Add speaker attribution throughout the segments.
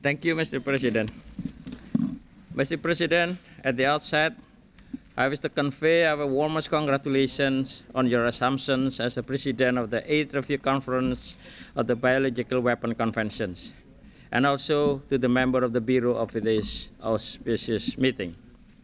Speaker 1: Thank you, Mr. President. Mr. President, at the outset, I wish to convey our warmest congratulations on your assumptions as the President of the 8th Review Conference of the Biological Weapon Conventions, and also to the member of the Bureau of this auspicious meeting.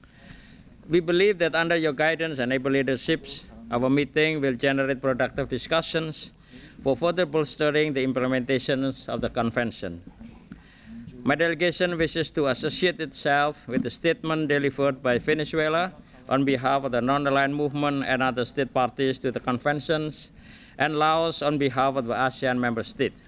Speaker 1: We believe that under your guidance and able leaderships, our meeting will generate productive discussions for further bolstering the implementations of the convention. My delegation wishes to associate itself with the statement delivered by Venezuela on behalf of the Non-Aligned Movement and other state parties to the conventions, and Laos on behalf of the ASEAN member states.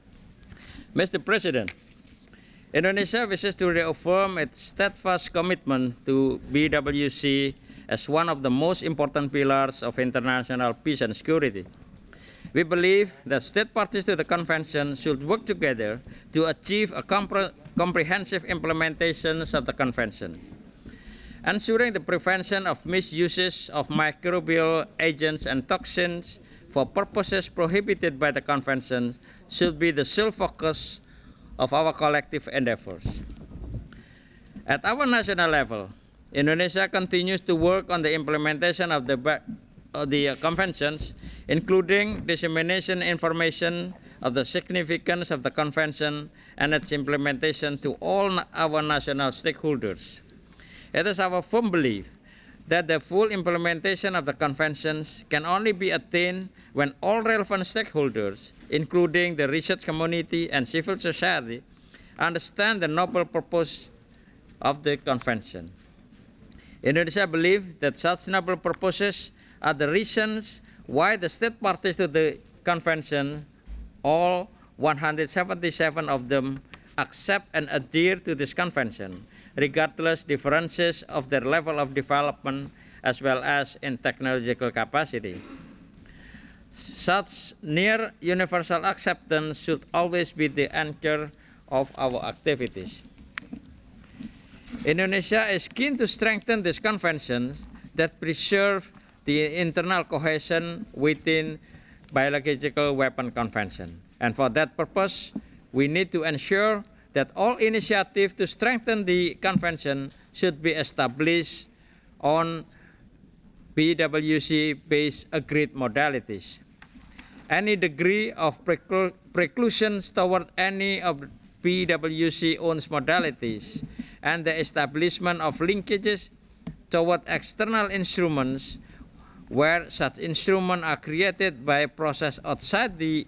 Speaker 1: Mr. President, Indonesia wishes to reaffirm its steadfast commitment to BWC as one of the most important pillars of international peace and security. We believe that state parties to the convention should work together to achieve a comprehensive implementation of the convention. Ensuring the prevention of misuses of microbial agents and toxins for purposes prohibited by the convention should be the sole focus of our collective endeavors. At our national level, Indonesia continues to work on the implementation of the conventions, including dissemination information of the significance of the convention and its implementation to all our national stakeholders. It is our firm belief that the full implementation of the conventions can only be attained when all relevant stakeholders, including the research community and civil society, understand the noble purpose of the convention. Indonesia believes that such noble purposes are the reasons why the state parties to the convention, all 177 of them, accept and adhere to this convention, regardless differences of their level of development as well as in technological capacity. Such near universal acceptance should always be the anchor of our activities. Indonesia is keen to strengthen this convention that preserve the internal cohesion within Biological Weapon Convention. And for that purpose, we need to ensure that all initiatives to strengthen the convention should be established on BWC-based agreed modalities. Any degree of preclusions toward any of BWC-owned modalities and the establishment of linkages toward external instruments where such instruments are created by a process outside the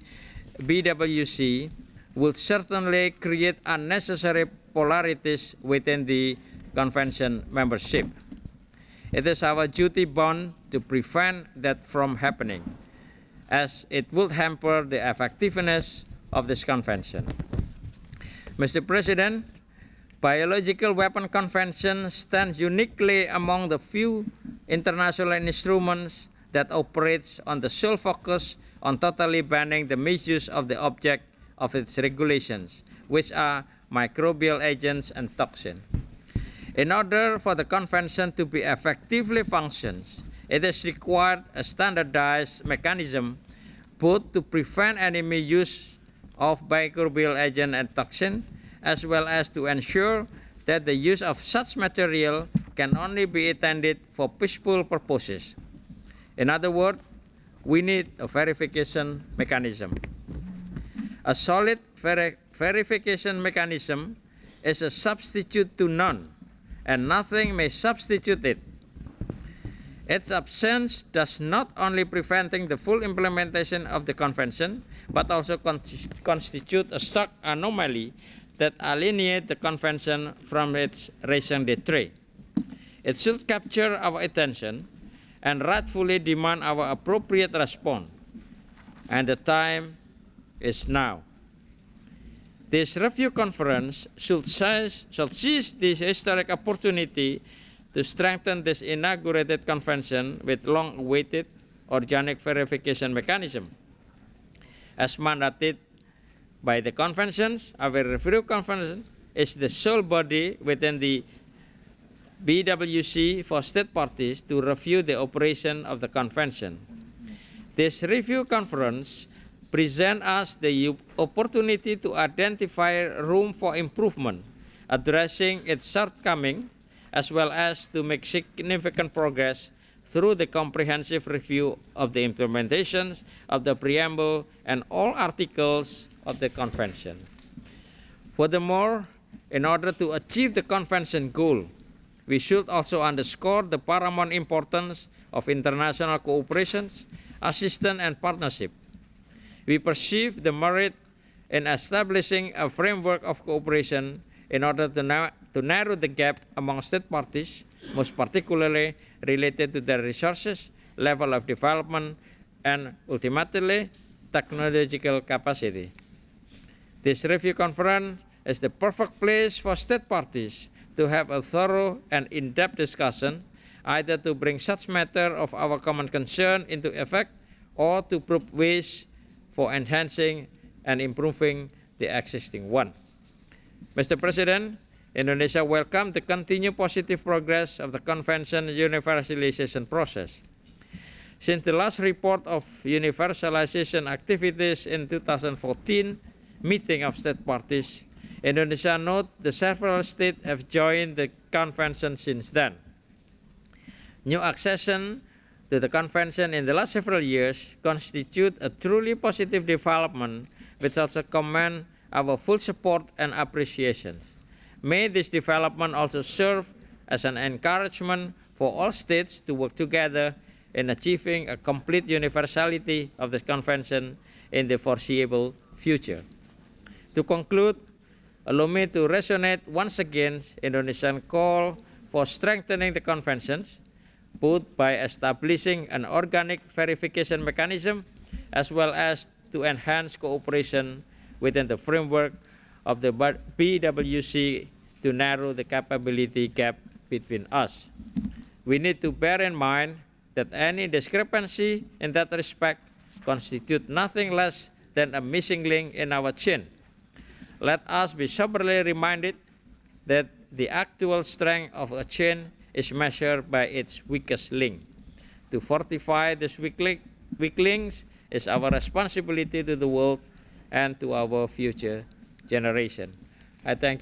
Speaker 1: BWC will certainly create unnecessary polarities within the convention membership. It is our duty bound to prevent that from happening, as it would hamper the effectiveness of this convention. Mr. President, Biological Weapon Convention stands uniquely among the few international instruments that operates on the sole focus on totally banning the misuse of the object of its regulations, which are microbial agents and toxins. In order for the convention to be effectively functions, it is required a standardized mechanism both to prevent any misuse of microbial agent and toxin, as well as to ensure that the use of such material can only be intended for peaceful purposes. In other words, we need a verification mechanism. A solid verification mechanism is a substitute to none, and nothing may substitute it. Its absence does not only preventing the full implementation of the convention, but also constitute a stark anomaly that alienate the convention from its raison d'etre. It should capture our attention and rightfully demand our appropriate response, and the time is now. This review conference should seize this historic opportunity to strengthen this inaugurated convention with long-awaited organic verification mechanism. As mandated by the conventions, our review conference is the sole body within the BWC for state parties to review the operation of the convention. This review conference present us the opportunity to identify room for improvement, addressing its shortcomings, as well as to make significant progress through the comprehensive review of the implementations of the preamble and all articles of the Convention. Furthermore, in order to achieve the Convention goal, we should also underscore the paramount importance of international cooperation, assistance, and partnership. We perceive the merit in establishing a framework of cooperation in order to narrow the gap among state parties, most particularly related to their resources, level of development, and ultimately technological capacity. This review conference is the perfect place for state parties to have a thorough and in-depth discussion, either to bring such matter of our common concern into effect or to prove ways for enhancing and improving the existing one. Mr. President, Indonesia welcomes the continued positive progress of the Convention universalization process. Since the last report of universalization activities in 2014 meeting of state parties, Indonesia notes that several states have joined the convention since then. New accession to the convention in the last several years constitute a truly positive development which also command our full support and appreciation. May this development also serve as an encouragement for all states to work together in achieving a complete universality of the convention in the foreseeable future. To conclude, allow me to resonate once again Indonesian call for strengthening the conventions, both by establishing an organic verification mechanism as well as to enhance cooperation within the framework of the BWC to narrow the capability gap between us. We need to bear in mind that any discrepancy in that respect constitutes nothing less than a missing link in our chain. Let us be soberly reminded that the actual strength of a chain is measured by its weakest link. To fortify these weak links is our responsibility to the world and to our future generation. I thank you.